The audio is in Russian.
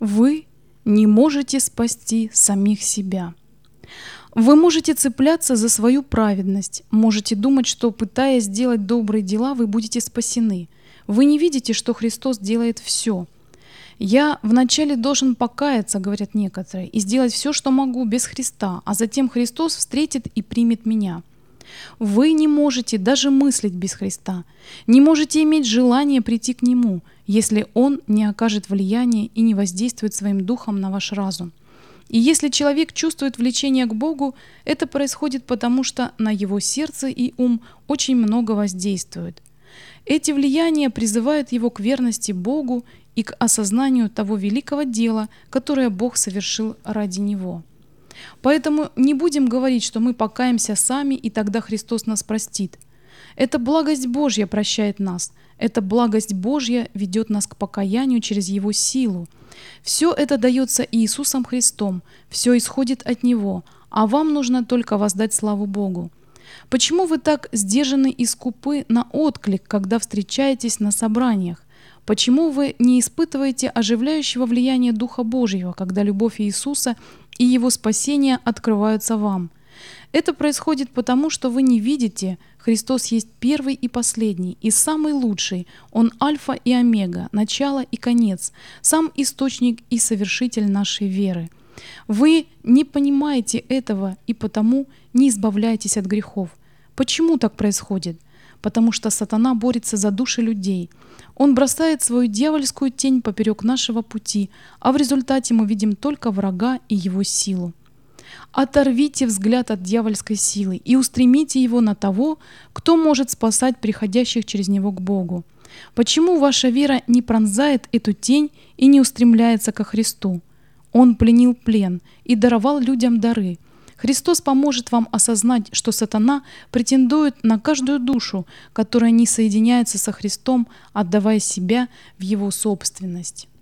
Вы не можете спасти самих себя. Вы можете цепляться за свою праведность, можете думать, что, пытаясь сделать добрые дела, вы будете спасены. Вы не видите, что Христос делает все. «Я вначале должен покаяться, — говорят некоторые, — и сделать все, что могу, без Христа, а затем Христос встретит и примет меня». Вы не можете даже мыслить без Христа, не можете иметь желание прийти к Нему, если Он не окажет влияния и не воздействует своим духом на ваш разум. И если человек чувствует влечение к Богу, это происходит потому, что на его сердце и ум очень много воздействует. Эти влияния призывают его к верности Богу и к осознанию того великого дела, которое Бог совершил ради него. Поэтому не будем говорить, что мы покаемся сами, и тогда Христос нас простит. Это благость Божья прощает нас. Эта благость Божья ведет нас к покаянию через Его силу. Все это дается Иисусом Христом, все исходит от Него, а вам нужно только воздать славу Богу. Почему вы так сдержаны и скупы на отклик, когда встречаетесь на собраниях? Почему вы не испытываете оживляющего влияния Духа Божьего, когда любовь Иисуса и Его спасение открываются вам? Это происходит потому, что вы не видите, Христос есть первый и последний, и самый лучший. Он альфа и омега, начало и конец, сам источник и совершитель нашей веры. Вы не понимаете этого и потому не избавляетесь от грехов. Почему так происходит? Потому что сатана борется за души людей. Он бросает свою дьявольскую тень поперек нашего пути, а в результате мы видим только врага и его силу. Оторвите взгляд от дьявольской силы и устремите его на того, кто может спасать приходящих через него к Богу. Почему ваша вера не пронзает эту тень и не устремляется ко Христу? Он пленил плен и даровал людям дары. Христос поможет вам осознать, что сатана претендует на каждую душу, которая не соединяется со Христом, отдавая себя в Его собственность.